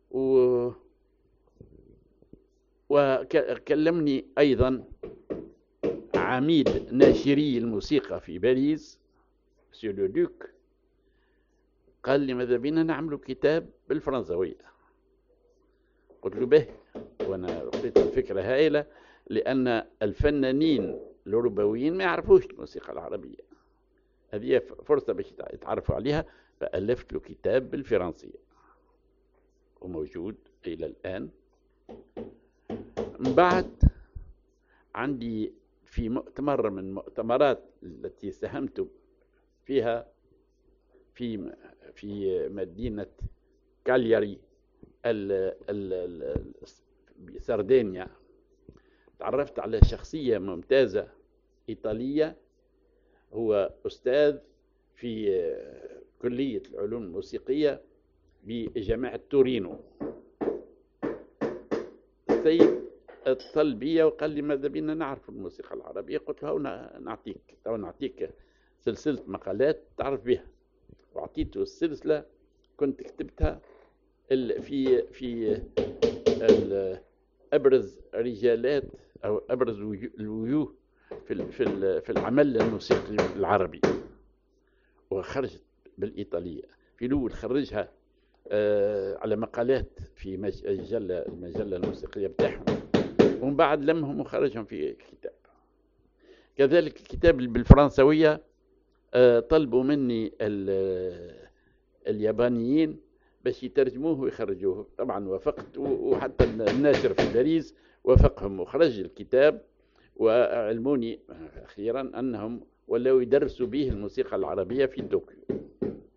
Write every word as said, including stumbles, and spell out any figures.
و... وكلمني أيضا عميد ناشري الموسيقى في باريس سيو لو دوك، قال لي ماذا بينا نعملوا كتاب بالفرنسوية. قلت له به، وانا لقيت الفكرة هائلة، لأن الفنانين الأوروبيين ما يعرفوش الموسيقى العربية، هذه فرصة باش يتعرفوا عليها. فألفت له كتاب بالفرنسية وموجود إلى الآن. من بعد عندي في مؤتمر من المؤتمرات التي ساهمت فيها في في مدينة كالياري سردينيا، تعرفت على شخصية ممتازة إيطالية، هو أستاذ في كلية العلوم الموسيقية بجامعة تورينو. السيد اتصل بي وقال لي ماذا بينا نعرف الموسيقى العربية. قلت له نعطيك تو نعطيك سلسلة مقالات تعرف بها، وأعطيته السلسلة كنت كتبتها في في أبرز رجالات أو أبرز الوجوه في في في العمل الموسيقي العربي، وخرجت بالإيطالية. في الأول خرجها على مقالات في مجلة المجلة الموسيقية بتاعهم، ومن بعد لمهم وخرجهم في كتاب. كذلك الكتاب بالفرنسوية طلبوا مني اليابانيين باش يترجموه ويخرجوه، طبعا وافقت، وحتى الناشر في باريس وافقهم وخرج الكتاب. وعلموني أخيرا أنهم ولو يدرسوا به الموسيقى العربية في طوكيو.